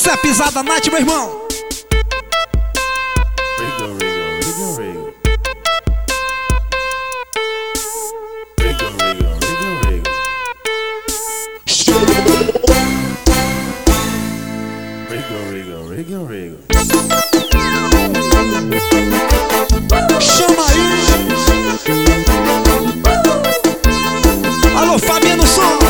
Essa é a pisada night, meu irmão. Chama aí. Alô, Fabiano Som.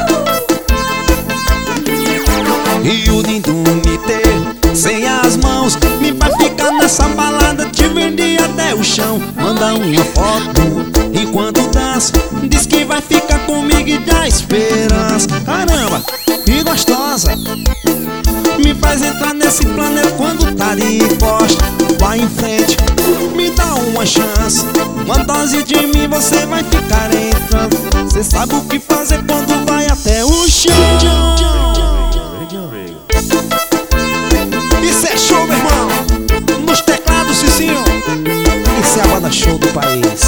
E o Dindunité, sem as mãos, me vai ficar nessa balada, te vendi até o chão. Manda uma foto enquanto dança, diz que vai ficar comigo e dá esperança. Caramba, que gostosa, me faz entrar nesse planeta quando tá de costa. Vai em frente, me dá uma chance, uma dose de mim você vai ficar entrando. Cê sabe o que fazer quando vai até o chão. Isso é show, meu irmão. Nos teclados, Cicinho. Isso é a banda show do país.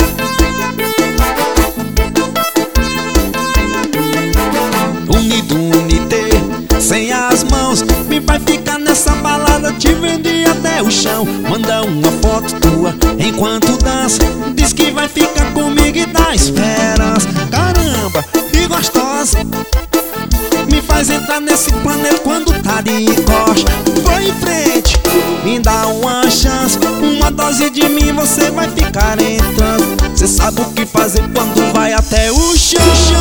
Unité, sem as mãos, me vai ficar nessa balada, te vendi até o chão. Manda uma foto tua enquanto dança, diz que vai ficar comigo e dá esperança. Caramba, que gostosa, me faz entrar nesse planeta quando tá de costa. Vai em frente, me dá uma chance, uma dose de mim você vai ficar entrando. Cê sabe o que fazer quando vai até o chão.